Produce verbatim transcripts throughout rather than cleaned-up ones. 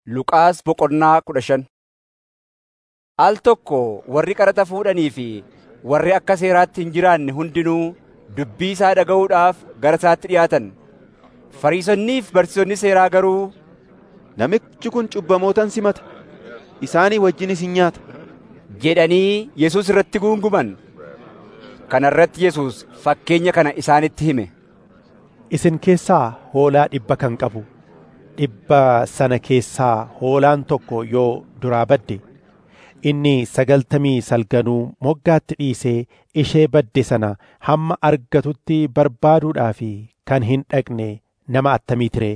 Luqaas boqonnaa kudha shan. Al tokko warri qaraxa fuudhanii fi warri akka seeraatti hin jiraanne hundinuu dubbii isaa dhaga'uudhaaf gara isaatti dhiyaatan. Fariisonnii fi barsiisonni seeraa garuu, namichi kun cubbamootan simata, isaanii wajjinis hin nyaata jedhanii Yesuus irratti guunguman. Kana irratti Yesuus fakkeenya kana isaanitti hime. Isin keessaa hoolaa dhibba kan qabu, dhibba sana keessaa hoolaan tokko yoo duraa badde, inni sagaltamii salganuu moggaatti dhiisee ishee badde sana hamma argatutti barbaaduudhaaf kan hin dhaqne nama attamiiti ree?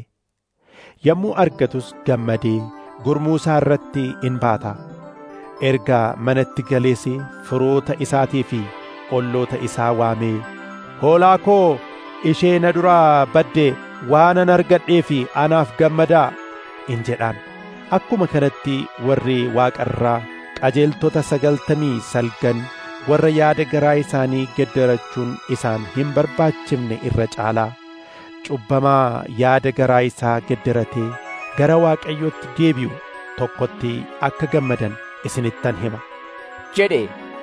Yommuu argatus gammadee gurmuu isaa irratti in baata. Erga manatti galees firoota isaatii fi olloota isaa waamee, hoolaa koo ishee na duraa badde waanan argadhee fi anaaf gammadaa in jedhaan. Akkuma kanatti warri Waaqa irraa qajeeltota sagaltamii salgan warra yaada garaa isaanii geddarachuun isaan hin barbaachifne irra caalaa cubbamaa yaada garaa isaa geddaratee gara Waaqayyootti deebi'u tokkotti akka gammadan isinittan hima jedhe.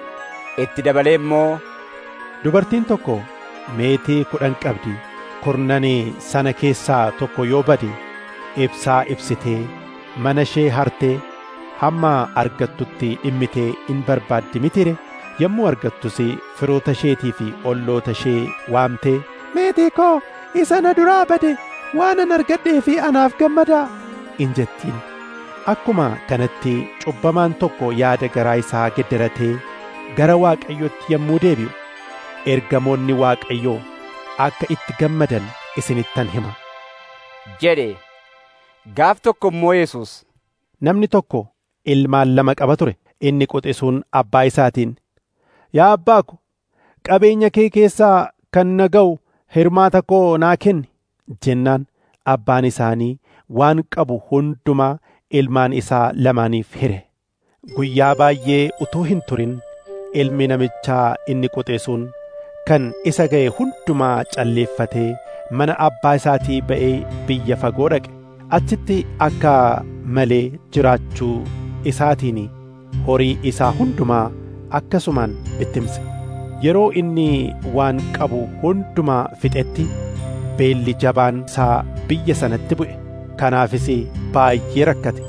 Itti dabalee immoo, dubartiin tokko meetii kudhan qabdi. Kurnanii sana keessaa tokko yoo bade, ibsaa ibsitee mana ishee hartee hamma argattutti dhimmitee in barbaaddi mitire? Yommuu argattus firoota isheetii fi olloota ishee waamtee, meetii koo isa na duraa bade waanan argadhee fi anaaf gammadaa in jettiin. Akkuma kanatti cubbamaan tokko yaada garaa isaa geddaratee gara Waaqayyootti yommuu deebi'u, ergamoonni Waaqayyoo akka itti gammadan isinittan hima jedhe. Gaaf tokko immoo Yesuus, namni tokko ilmaan lama qaba ture. Inni quxisuun abbaa isaatiin, yaa abbaa ko, qabeenya kee keessaa kan na ga'u hirmaata koo naa kenni jennaan, abbaan isaanii waan qabu hundumaa ilmaan isaa lamaaniif hire. Guyyaa baay'ee utuu hin turin ilmi namichaa inni quxisuun kan isa ga'e hundumaa calleeffatee mana abbaa isaatii ba'ee biyya fagoo dhaqe. Achitti akka malee jiraachuu isaatiin horii isaa hundumaa akkasumaan bittimse. Yeroo inni waan qabu hundumaa fixetti beelli jabaan isaa biyya sanatti bu'e. Kanaafis baay'ee rakkate.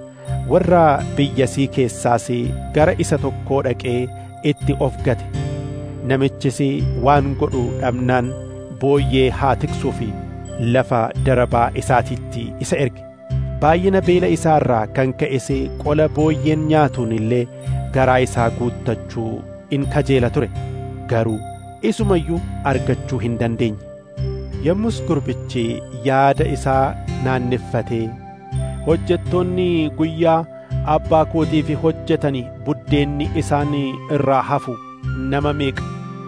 Warra biyyasii keessaas gara isa tokkoo dhaqee itti of gate. Namichis waan godhu dhabnaan booyyee haa tiksuu fi lafa darabaa isaatiitti isa erge. Baay'ina beela isaa irraa kan ka'es qola booyyeen nyaatuun illee garaa isaa guuttachuu in kajeela ture. Garuu isumayyuu argachuu hin dandeenye. Yommus gurbichi yaada isaa naanneffatee, hojjettoonni guyyaa abbaa kootiif hojjetani buddeenni isaan irraa hafu nama meeqa?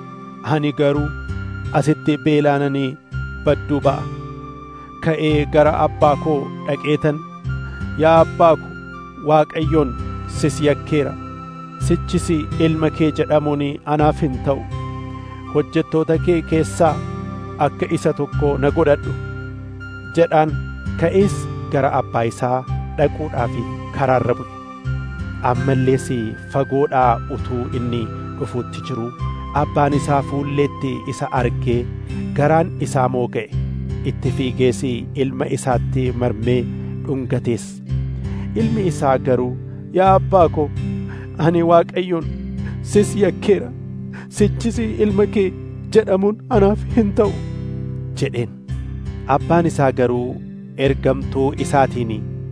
Ani garuu asitti beelaananii badduu ba'a. Ka'ee gara abbaa koo dhaqeetan, yaa abbaa ko, Waaqayyoon sis yakkeera. Sichis ilma kee jedhamuun anaaf hin ta'u. Hojjettoota kee keessaa akka isa tokko na godhadhu jedhaan. Ka'ees gara abbaa isaa dhaquudhaaf karaarra bu'e. Ammallees fagoodhaa utuu inni dhufuutti jiru, abbaan isaa fuulleetti isa argee garaan isaa mooga'e. Itti fiigees ilma isaatti marmee dhungatees. Ilmi isaa garuu, yaa abbaa ko, ani Waaqayyoon sis yakkeera. Sichis ilma kee jedhamuun anaaf hin ta'u jedheen. Abbaan isaa garuu ergamtuu isaatiin,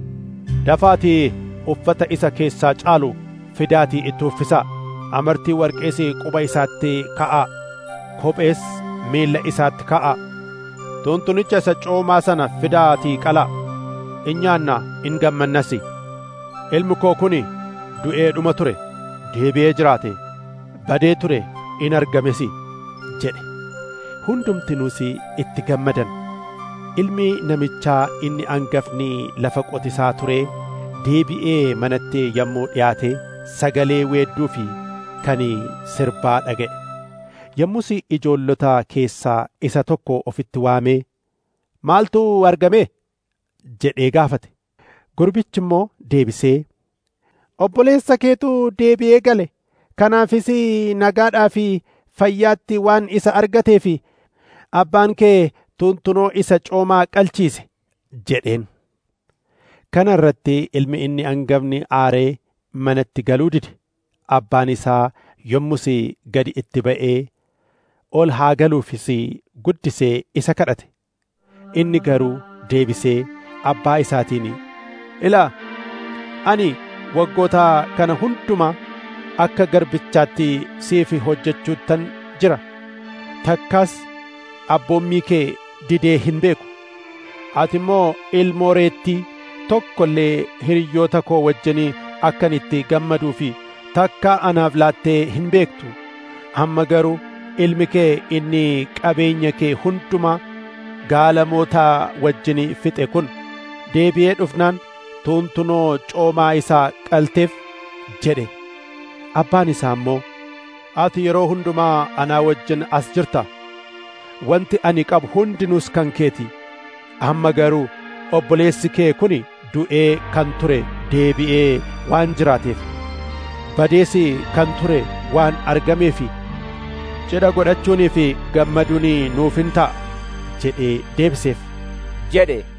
dafaatii uffata isa keessaa caalu fidaatii itti uffisaa. Amartii warqees quba isaatti ka'aa. Kophees miilla isaatti ka'aa. Tuntunicha isa coomaa sana fidaatii qalaa. In nyaannaa in gammannas. Ilmi koo kun du'ee dhuma ture, deebi'ee jiraate, badee ture, in argames jedhe. Hundumtinuus itti gammadan. Ilmi namichaa inni angafni lafa qotisaa ture deebi'ee manatti yommuu dhiyaate sagalee weedduu fi kan sirbaa dhaga'e. Yommus ijoollota keessaa isa tokko ofitti waamee, maaltu argame jedhee gaafate. Gurbichi immoo deebisee, obboleessa keetu deebi'ee gale, kanaafis nagaadhaa fi fayyaatti waan isa argateef abbaan kee tuntunoo isa coomaa qalchiise jedheen. Kana irratti ilmi inni hangafni aaree manatti galuu dide. Abbaan isaa yommus gadi itti ba'ee ol haa galuufis guddisee isa kadhate. Inni garuu deebisee abbaa isaatiin, ilaa, ani waggoota kana hundumaa akka garbichaatti siif hojjechuuttan jira. Takkaas abboommii kee didee hin beeku. Ati immoo ilmoo reettii tokko illee hiriyoota koo wajjin akkan itti gammaduu fi takka anaaf laattee hin beektu. Amma garuu ilmi kee inni qabeenya kee hundumaa gaalamoota wajjin fixe kun deebi'ee dhufnaan tuntunoo coomaa isaa qalteef jedhe. Abbaan isaa immoo, ati yeroo hundumaa anaa wajjin as jirta. Wanti ani qabu hundinuus kan keeti. Amma garuu obboleessi kee kun du'ee kan ture deebi'ee waan jiraateef, badees kan ture waan argameef, cidha godhachuunii fi gammaduun nuuf hin ta'a jedhee deebiseef jedhe.